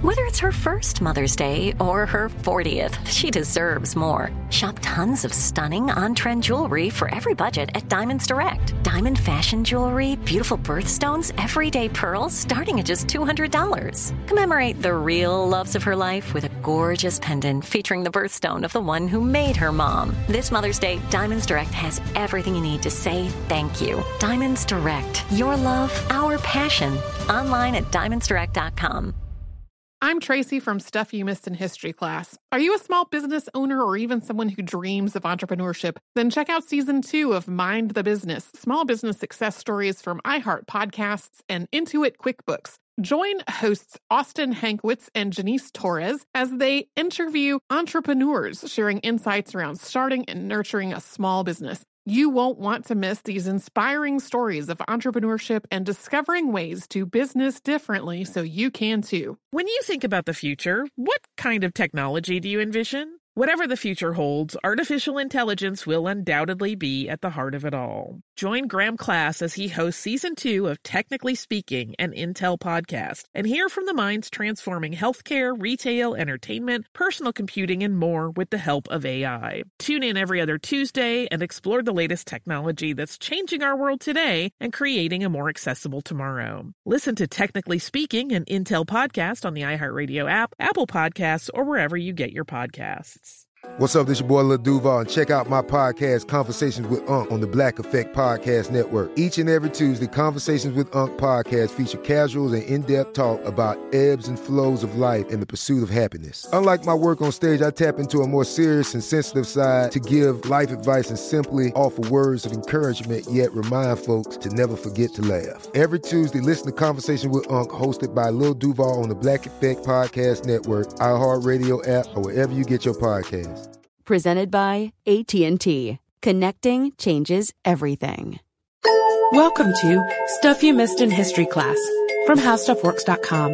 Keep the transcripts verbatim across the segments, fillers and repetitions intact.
Whether it's her first Mother's Day or her fortieth, she deserves more. Shop tons of stunning on-trend jewelry for every budget at Diamonds Direct. Diamond fashion jewelry, beautiful birthstones, everyday pearls starting at just two hundred dollars. Commemorate the real loves of her life with a gorgeous pendant featuring the birthstone of the one who made her mom. This Mother's Day, Diamonds Direct has everything you need to say thank you. Diamonds Direct. Your love, our passion. Online at diamonds direct dot com. I'm Tracy from Stuff You Missed in History Class. Are you a small business owner or even someone who dreams of entrepreneurship? Then check out Season two of Mind the Business, Small Business Success Stories from iHeart Podcasts and Intuit QuickBooks. Join hosts Austin Hankwitz and Janice Torres as they interview entrepreneurs sharing insights around starting and nurturing a small business. You won't want to miss these inspiring stories of entrepreneurship and discovering ways to business differently so you can too. When you think about the future, what kind of technology do you envision? Whatever the future holds, artificial intelligence will undoubtedly be at the heart of it all. Join Graham Class as he hosts Season two of Technically Speaking, an Intel podcast, and hear from the minds transforming healthcare, retail, entertainment, personal computing, and more with the help of A I. Tune in every other Tuesday and explore the latest technology that's changing our world today and creating a more accessible tomorrow. Listen to Technically Speaking, an Intel podcast on the iHeartRadio app, Apple Podcasts, or wherever you get your podcasts. What's up, this your boy Lil Duval, and check out my podcast, Conversations with Unc, on the Black Effect Podcast Network. Each and every Tuesday, Conversations with Unc podcast feature casuals and in-depth talk about ebbs and flows of life and the pursuit of happiness. Unlike my work on stage, I tap into a more serious and sensitive side to give life advice and simply offer words of encouragement, yet remind folks to never forget to laugh. Every Tuesday, listen to Conversations with Unc, hosted by Lil Duval on the Black Effect Podcast Network, iHeartRadio app, or wherever you get your podcasts. Presented by A T and T. Connecting changes everything. Welcome to Stuff You Missed in History Class from how stuff works dot com.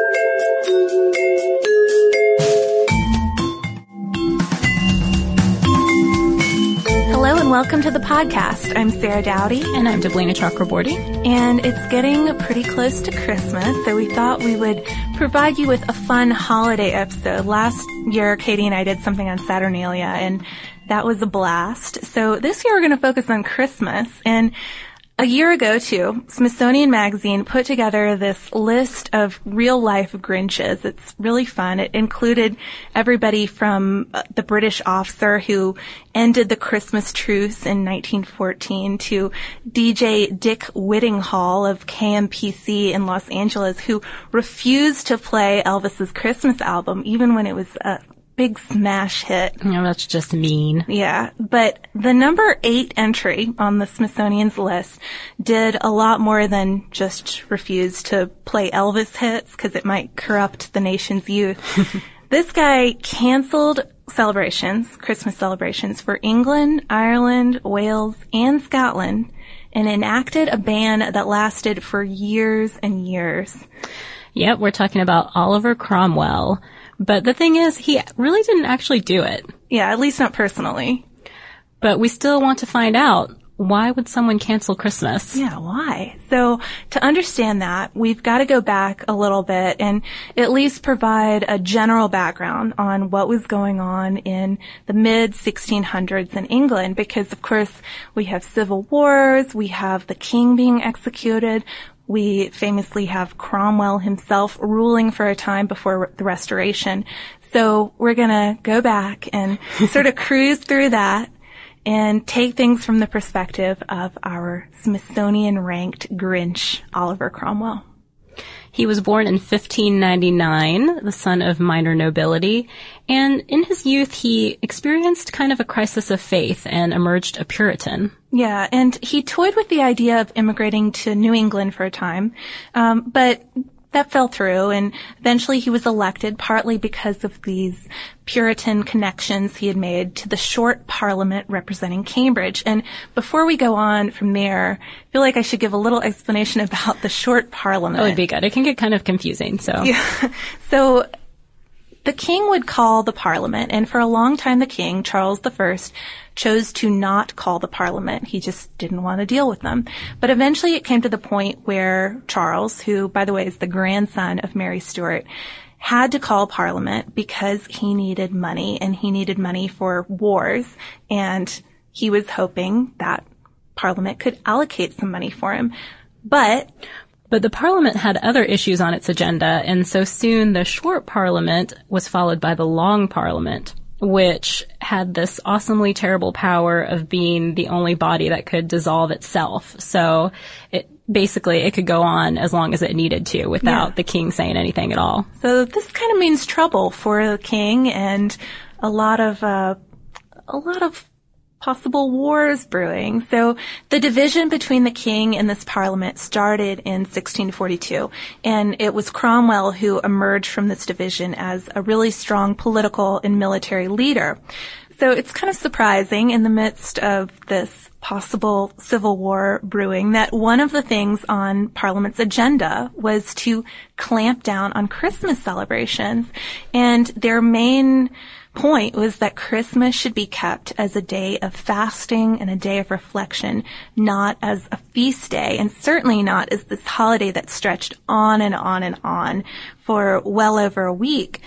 Hello and welcome to the podcast. I'm Sarah Dowdy. And I'm Deblina Chakraborty. And it's getting pretty close to Christmas, so we thought we would provide you with a fun holiday episode. Last year, Katie and I did something on Saturnalia, and that was a blast. So this year we're going to focus on Christmas. And a year ago, too, Smithsonian Magazine put together this list of real-life Grinches. It's really fun. It included everybody from the British officer who ended the Christmas truce in nineteen fourteen to D J Dick Whittinghall of K M P C in Los Angeles, who refused to play Elvis's Christmas album, even when it was a big smash hit. Oh, that's just mean. Yeah, but the number eight entry on the Smithsonian's list did a lot more than just refuse to play Elvis hits because it might corrupt the nation's youth. This guy canceled celebrations, Christmas celebrations for England, Ireland, Wales, and Scotland, and enacted a ban that lasted for years and years. Yep, we're talking about Oliver Cromwell. But the thing is, he really didn't actually do it. Yeah, at least not personally. But we still want to find out, why would someone cancel Christmas? Yeah, why? So to understand that, we've got to go back a little bit and at least provide a general background on what was going on in the mid sixteen hundreds in England, because of course we have civil wars, we have the king being executed. We famously have Cromwell himself ruling for a time before the Restoration. So we're going to go back and sort of cruise through that and take things from the perspective of our Smithsonian-ranked Grinch, Oliver Cromwell. He was born in fifteen ninety-nine, the son of minor nobility, and in his youth he experienced kind of a crisis of faith and emerged a Puritan. Yeah, and he toyed with the idea of immigrating to New England for a time, um, but that fell through, and eventually he was elected partly because of these Puritan connections he had made to the short parliament representing Cambridge. And before we go on from there, I feel like I should give a little explanation about the short parliament. That would be good. It can get kind of confusing, so. Yeah. So the king would call the parliament, and for a long time the king, Charles the First, chose to not call the parliament. He just didn't want to deal with them. But eventually it came to the point where Charles, who, by the way, is the grandson of Mary Stuart, had to call Parliament because he needed money, and he needed money for wars, and he was hoping that Parliament could allocate some money for him. But But the Parliament had other issues on its agenda, and so soon the short Parliament was followed by the long Parliament, which had this awesomely terrible power of being the only body that could dissolve itself. So it basically it could go on as long as it needed to without Yeah. the king saying anything at all. So this kind of means trouble for the king, and a lot of uh, a lot of possible wars brewing. So the division between the king and this parliament started in sixteen forty-two, and it was Cromwell who emerged from this division as a really strong political and military leader. So it's kind of surprising in the midst of this possible civil war brewing that one of the things on Parliament's agenda was to clamp down on Christmas celebrations, and their main point was that Christmas should be kept as a day of fasting and a day of reflection, not as a feast day, and certainly not as this holiday that stretched on and on and on for well over a week.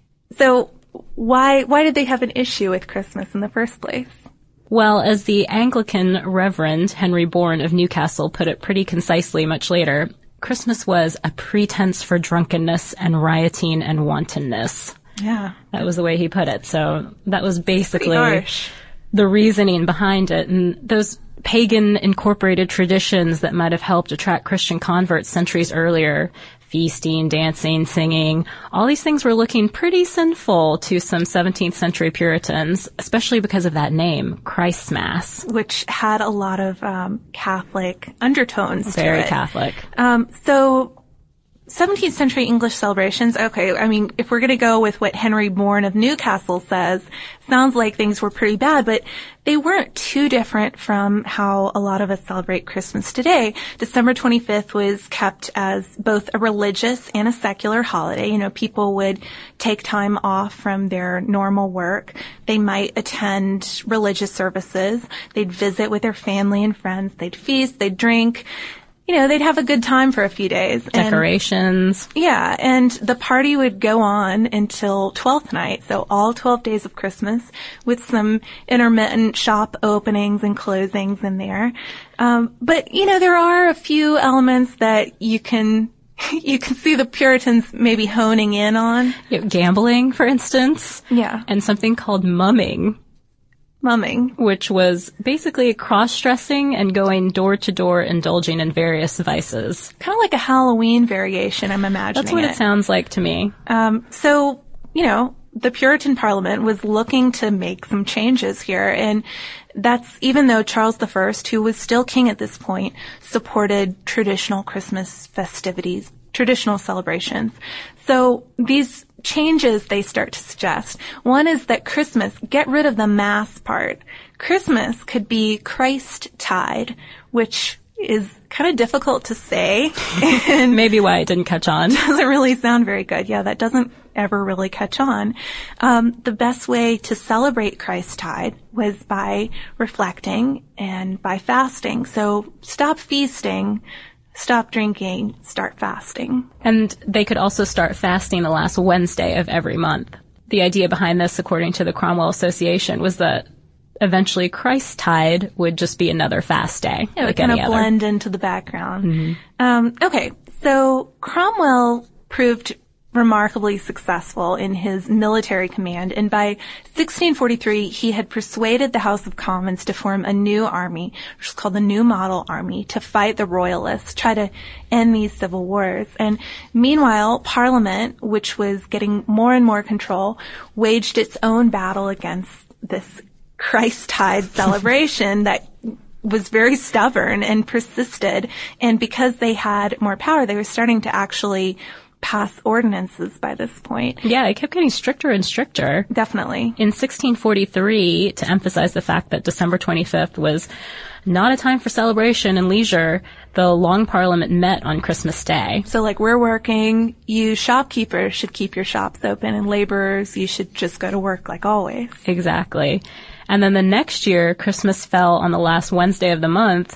So why why did they have an issue with Christmas in the first place? Well, as the Anglican Reverend Henry Bourne of Newcastle put it pretty concisely much later, Christmas was a pretense for drunkenness and rioting and wantonness. Yeah. That was the way he put it. So that was basically Pretty harsh. the reasoning behind it. And those pagan incorporated traditions that might have helped attract Christian converts centuries earlier, feasting, dancing, singing, all these things were looking pretty sinful to some seventeenth century Puritans, especially because of that name, Christmas. Which had a lot of um, Catholic undertones to Very it. Catholic. Um, so seventeenth century English celebrations, okay, I mean, if we're going to go with what Henry Bourne of Newcastle says, sounds like things were pretty bad, but they weren't too different from how a lot of us celebrate Christmas today. December twenty-fifth was kept as both a religious and a secular holiday. You know, people would take time off from their normal work. They might attend religious services. They'd visit with their family and friends. They'd feast. They'd drink. You know, they'd have a good time for a few days. Decorations. And, yeah, and the party would go on until twelfth night, so all twelve days of Christmas, with some intermittent shop openings and closings in there. Um, but, you know, there are a few elements that you can you can see the Puritans maybe honing in on. You know, gambling, for instance. Yeah. And something called mumming. Mumming. Which was basically cross-dressing and going door-to-door indulging in various vices. Kind of like a Halloween variation, I'm imagining. That's what it, it sounds like to me. Um, so, you know, the Puritan Parliament was looking to make some changes here, and that's even though Charles the First, who was still king at this point, supported traditional Christmas festivities, traditional celebrations. So these changes they start to suggest. One is that Christmas, get rid of the mass part. Christmas could be Christ-tide, which is kind of difficult to say. And maybe why it didn't catch on. Doesn't really sound very good. Yeah, that doesn't ever really catch on. Um, the best way to celebrate Christ-tide was by reflecting and by fasting. So stop feasting. Stop drinking, start fasting. And they could also start fasting the last Wednesday of every month. The idea behind this, according to the Cromwell Association, was that eventually Christ-tide would just be another fast day. Yeah, it like would kind any of other. blend into the background. Mm-hmm. Um, okay, so Cromwell proved remarkably successful in his military command, and by sixteen forty-three he had persuaded the House of Commons to form a new army, which is called the New Model Army, to fight the Royalists, try to end these civil wars. And meanwhile, Parliament, which was getting more and more control, waged its own battle against this Christ-tide celebration that was very stubborn and persisted, and because they had more power, they were starting to actually pass ordinances by this point. Yeah, it kept getting stricter and stricter. Definitely. In sixteen forty-three, to emphasize the fact that December twenty-fifth was not a time for celebration and leisure, the Long Parliament met on Christmas Day. So like we're working, you shopkeepers should keep your shops open, and laborers, you should just go to work like always. Exactly. And then the next year, Christmas fell on the last Wednesday of the month,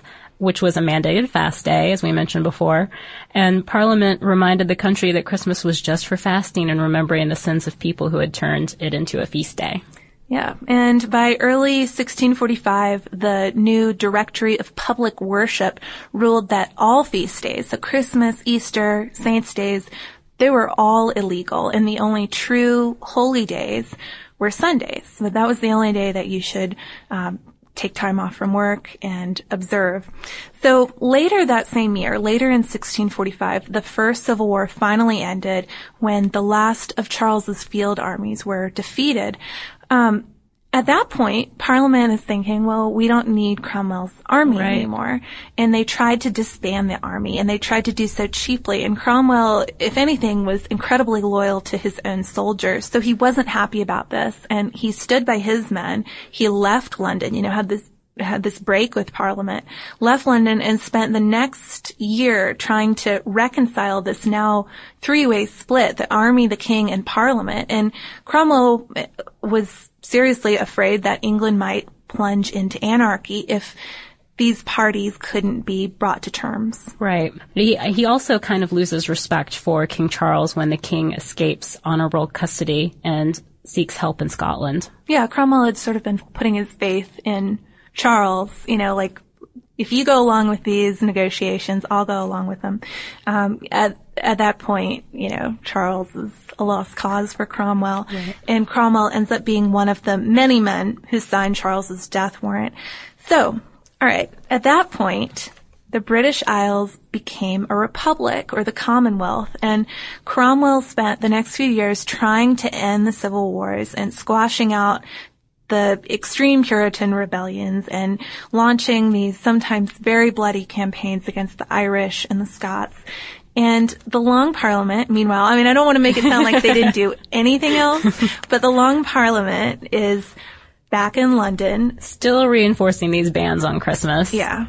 which was a mandated fast day, as we mentioned before. And Parliament reminded the country that Christmas was just for fasting and remembering the sins of people who had turned it into a feast day. Yeah, and by early sixteen forty-five, the new Directory of Public Worship ruled that all feast days, so Christmas, Easter, Saints' days, they were all illegal, and the only true holy days were Sundays. So that was the only day that you should um, take time off from work and observe. So later that same year, later in sixteen forty-five, the First Civil War finally ended when the last of Charles's field armies were defeated. Um, at that point, Parliament is thinking, well, we don't need Cromwell's army right. anymore. And they tried to disband the army, and they tried to do so cheaply. And Cromwell, if anything, was incredibly loyal to his own soldiers. So he wasn't happy about this, and he stood by his men. He left London, you know, had this had this break with Parliament, left London and spent the next year trying to reconcile this now three-way split, the army, the king, and Parliament. And Cromwell was seriously afraid that England might plunge into anarchy if these parties couldn't be brought to terms. Right. He, he also kind of loses respect for King Charles when the king escapes honorable custody and seeks help in Scotland. Yeah, Cromwell had sort of been putting his faith in Charles, you know, like, if you go along with these negotiations, I'll go along with them. Um, at, at that point, you know, Charles is a lost cause for Cromwell. Right. And Cromwell ends up being one of the many men who signed Charles's death warrant. So, all right, at that point, the British Isles became a republic, or the Commonwealth, and Cromwell spent the next few years trying to end the civil wars and squashing out the extreme Puritan rebellions and launching these sometimes very bloody campaigns against the Irish and the Scots. And the Long Parliament, meanwhile, I mean, I don't want to make it sound like they didn't do anything else, but the Long Parliament is back in London. Still reinforcing these bans on Christmas. Yeah.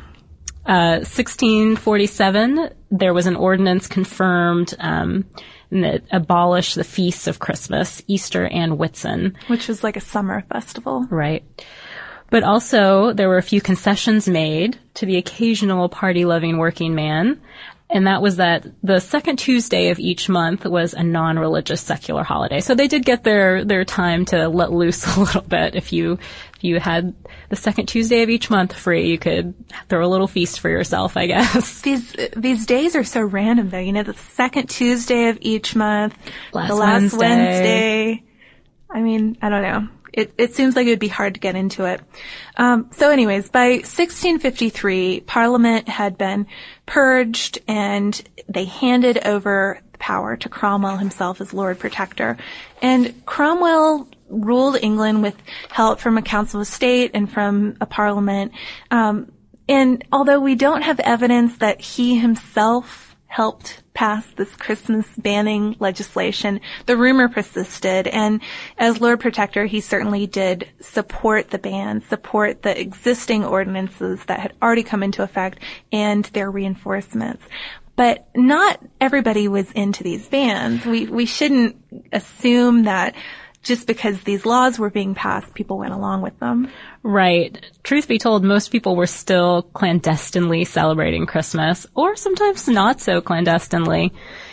Uh, sixteen forty-seven, there was an ordinance confirmed um, that abolished the feasts of Christmas, Easter, and Whitsun. Which was like a summer festival. Right. But also, there were a few concessions made to the occasional party-loving working man, and that was that the second Tuesday of each month was a non-religious secular holiday. So they did get their, their time to let loose a little bit. If you, if you had the second Tuesday of each month free, you could throw a little feast for yourself, I guess. These, these days are so random though. You know, the second Tuesday of each month, last the last Wednesday. Wednesday. I mean, I don't know. It, it seems like it would be hard to get into it. Um, so anyways, by sixteen fifty-three, Parliament had been purged and they handed over power to Cromwell himself as Lord Protector. And Cromwell ruled England with help from a Council of State and from a Parliament. Um, and although we don't have evidence that he himself helped pass this Christmas banning legislation, the rumor persisted, and as Lord Protector, he certainly did support the ban, support the existing ordinances that had already come into effect and their reinforcements. But not everybody was into these bans. We, we shouldn't assume that just because these laws were being passed, people went along with them. Right. Truth be told, most people were still clandestinely celebrating Christmas, or sometimes not so clandestinely.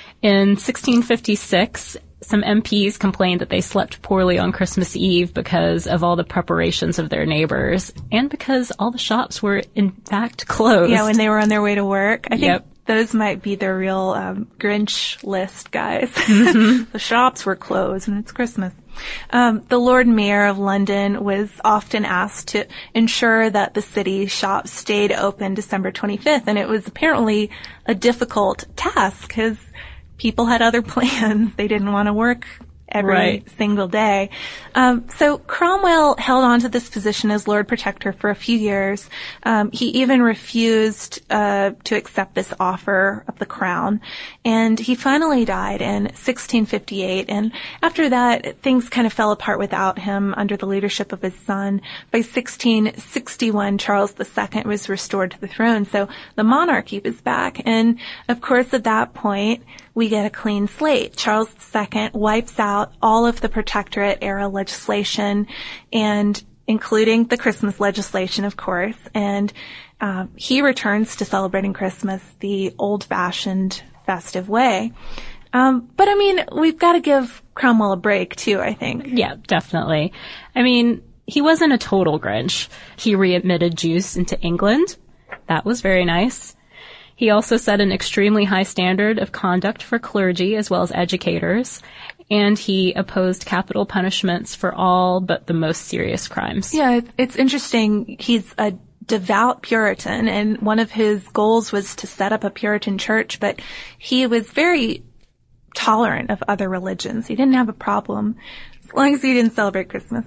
In sixteen fifty-six, some M Ps complained that they slept poorly on Christmas Eve because of all the preparations of their neighbors, and because all the shops were, in fact, closed. Yeah, when they were on their way to work. I think yep. those might be the real um, Grinch list guys. Mm-hmm. The shops were closed, and it's Christmas. Um, the Lord Mayor of London was often asked to ensure that the city shops stayed open December twenty-fifth, and it was apparently a difficult task because people had other plans. They didn't want to work every right. single day. Um, so Cromwell held on to this position as Lord Protector for a few years. Um, he even refused uh, to accept this offer of the crown, and he finally died in sixteen fifty-eight. And after that, things kind of fell apart without him under the leadership of his son. By sixteen sixty-one, Charles the Second was restored to the throne, so the monarchy was back. And of course, at that point, we get a clean slate. Charles the Second wipes out all of the Protectorate era legislation, and including the Christmas legislation, of course. And uh, he returns to celebrating Christmas the old-fashioned, festive way. Um, but I mean, we've got to give Cromwell a break too, I think. Yeah, definitely. I mean, he wasn't a total Grinch. He readmitted Jews into England. That was very nice. He also set an extremely high standard of conduct for clergy as well as educators. And he opposed capital punishments for all but the most serious crimes. Yeah, it's interesting. He's a devout Puritan, and one of his goals was to set up a Puritan church, but he was very tolerant of other religions. He didn't have a problem as long as he didn't celebrate Christmas.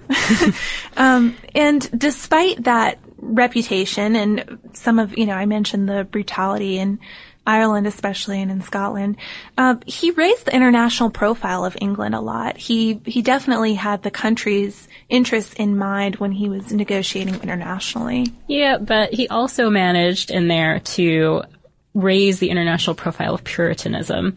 um, and despite that reputation and some of, you know, I mentioned the brutality in Ireland especially and in Scotland, uh, he raised the international profile of England a lot. He he definitely had the country's interests in mind when he was negotiating internationally. Yeah, but he also managed in there to raise the international profile of Puritanism.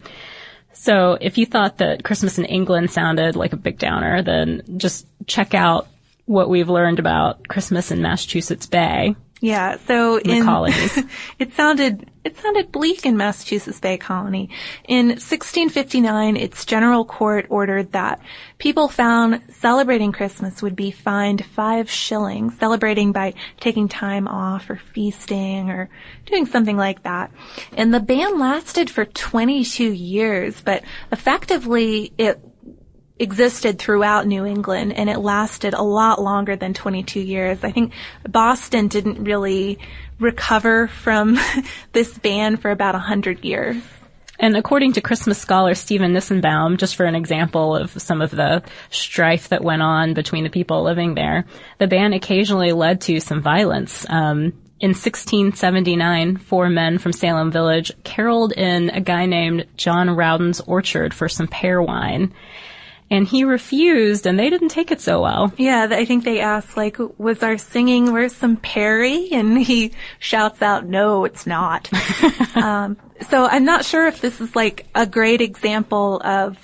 So if you thought that Christmas in England sounded like a big downer, then just check out what we've learned about Christmas in Massachusetts Bay. Yeah, so in in the colonies. it sounded it sounded bleak in Massachusetts Bay Colony. In sixteen fifty-nine, its general court ordered that people found celebrating Christmas would be fined five shillings, celebrating by taking time off or feasting or doing something like that. And the ban lasted for twenty-two years, but effectively it existed throughout New England, and it lasted a lot longer than twenty-two years. I think Boston didn't really recover from this ban for about one hundred years. And according to Christmas scholar Stephen Nissenbaum, just for an example of some of the strife that went on between the people living there, the ban occasionally led to some violence. Um, in sixteen seventy-nine, four men from Salem Village caroled in a guy named John Rowden's orchard for some pear wine. And he refused, and they didn't take it so well. Yeah, I think they asked, like, was our singing worth some Perry? And he shouts out, no, it's not. um, so I'm not sure if this is, like, a great example of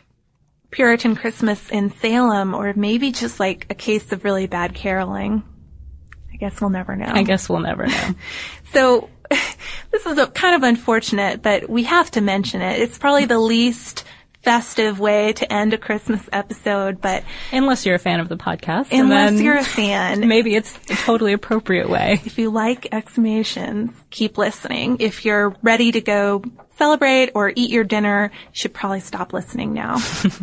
Puritan Christmas in Salem, or maybe just, like, a case of really bad caroling. I guess we'll never know. I guess we'll never know. So this is a, kind of unfortunate, but we have to mention it. It's probably the least festive way to end a Christmas episode, but unless you're a fan of the podcast, unless and then you're a fan, maybe it's a totally appropriate way. If you like exclamations, keep listening. If you're ready to go celebrate or eat your dinner, you should probably stop listening now.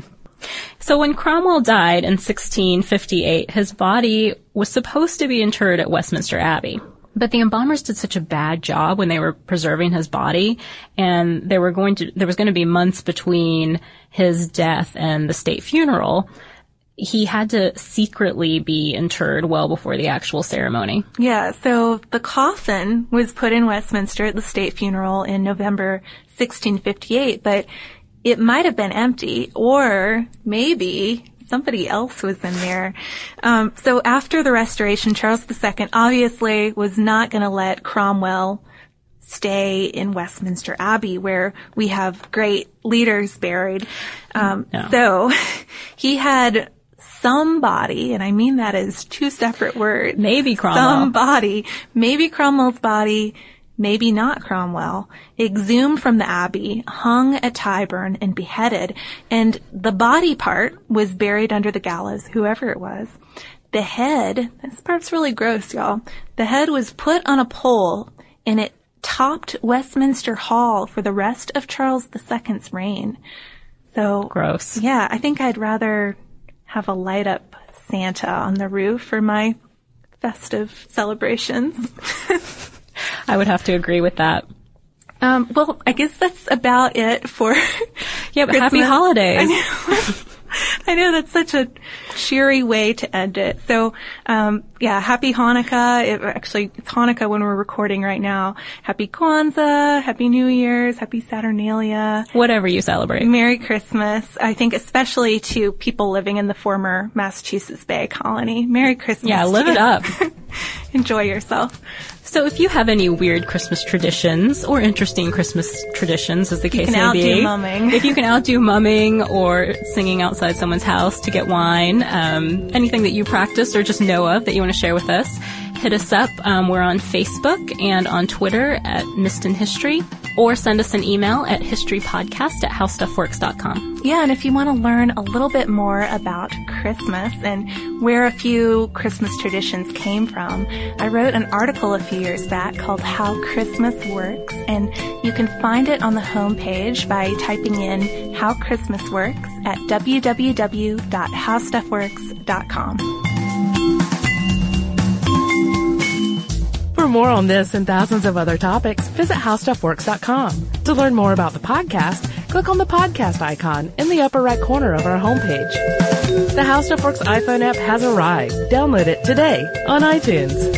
So when Cromwell died in sixteen fifty-eight, his body was supposed to be interred at Westminster Abbey. But the embalmers did such a bad job when they were preserving his body, and there were going to there was going to be months between his death and the state funeral. He had to secretly be interred well before the actual ceremony. Yeah, so the coffin was put in Westminster at the state funeral in November sixteen fifty-eight, but it might have been empty, or maybe somebody else was in there. Um, so after the Restoration, Charles the Second obviously was not going to let Cromwell stay in Westminster Abbey, where we have great leaders buried. Um, no. So he had somebody, and I mean that as two separate words. Maybe Cromwell. Somebody, maybe Cromwell's body, maybe not Cromwell, exhumed from the abbey, hung at Tyburn, and beheaded. And the body part was buried under the gallows, whoever it was. The head, this part's really gross, y'all. The head was put on a pole, and it topped Westminster Hall for the rest of Charles the Second's reign. So gross. Yeah, I think I'd rather have a light up Santa on the roof for my festive celebrations. I would have to agree with that. Um, well, I guess that's about it for Yeah, but happy holidays. I know. I know that's such a cheery way to end it. So, um, yeah, happy Hanukkah. It, actually, it's Hanukkah when we're recording right now. Happy Kwanzaa, Happy New Year's, Happy Saturnalia. Whatever you celebrate. Merry Christmas. I think especially to people living in the former Massachusetts Bay Colony. Merry Christmas. Yeah, live it up. enjoy yourself. So if you have any weird Christmas traditions or interesting Christmas traditions, as the case may be, you can outdo mumming. If you can outdo mumming or singing outside someone's house to get wine, um, anything that you practiced or just know of that you want to share with us, hit us up. Um, we're on Facebook and on Twitter at Missed in History, or send us an email at historypodcast at howstuffworks dot com. Yeah, and if you want to learn a little bit more about Christmas and where a few Christmas traditions came from, I wrote an article a few years back called How Christmas Works, and you can find it on the homepage by typing in How Christmas Works at w w w dot how stuff works dot com. For more on this and thousands of other topics, visit how stuff works dot com. To learn more about the podcast, click on the podcast icon in the upper right corner of our homepage. The How Stuff Works iPhone app has arrived. Download it today on iTunes.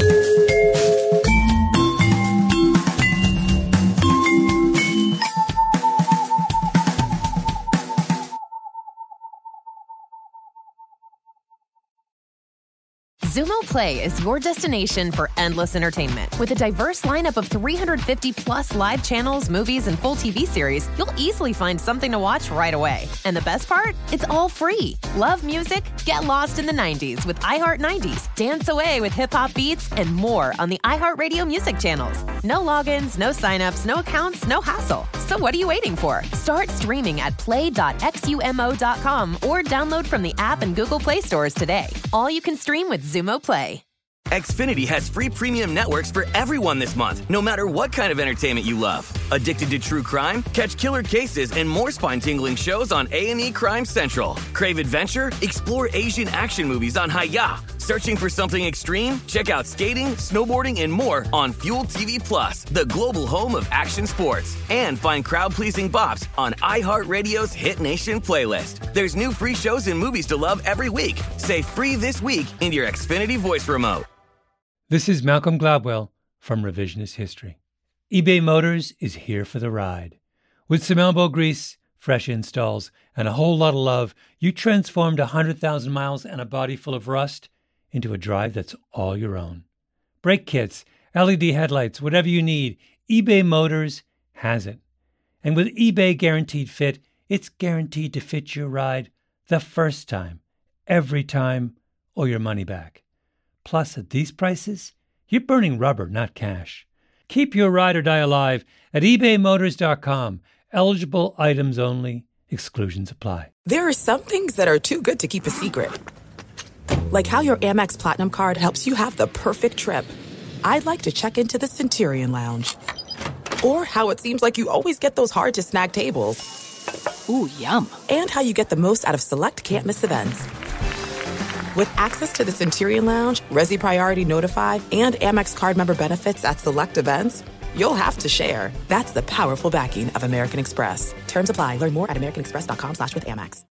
Xumo Play is your destination for endless entertainment. With a diverse lineup of three hundred fifty plus live channels, movies, and full T V series, you'll easily find something to watch right away. And the best part? It's all free. Love music? Get lost in the nineties with iHeart nineties. Dance away with hip-hop beats and more on the iHeartRadio music channels. No logins, no signups, no accounts, no hassle. So what are you waiting for? Start streaming at play dot xumo dot com or download from the app and Google Play stores today. All you can stream with Xumo Play. Xfinity has free premium networks for everyone this month, no matter what kind of entertainment you love. Addicted to true crime? Catch killer cases and more spine-tingling shows on A and E Crime Central. Crave adventure? Explore Asian action movies on Hi-Ya. Searching for something extreme? Check out skating, snowboarding, and more on Fuel T V Plus, the global home of action sports. And find crowd-pleasing bops on iHeartRadio's Hit Nation playlist. There's new free shows and movies to love every week. Say free this week in your Xfinity voice remote. This is Malcolm Gladwell from Revisionist History. eBay Motors is here for the ride. With some elbow grease, fresh installs, and a whole lot of love, you transformed one hundred thousand miles and a body full of rust into a drive that's all your own. Brake kits, L E D headlights, whatever you need, eBay Motors has it. And with eBay Guaranteed Fit, it's guaranteed to fit your ride the first time, every time, or your money back. Plus, at these prices, you're burning rubber, not cash. Keep your ride or die alive at ebay motors dot com. Eligible items only. Exclusions apply. There are some things that are too good to keep a secret. Like how your Amex Platinum card helps you have the perfect trip. I'd like to check into the Centurion Lounge. Or how it seems like you always get those hard-to-snag tables. Ooh, yum. And how you get the most out of select can't-miss events. With access to the Centurion Lounge, Resi Priority Notified, and Amex card member benefits at select events, you'll have to share. That's the powerful backing of American Express. Terms apply. Learn more at american express dot com slash with Amex.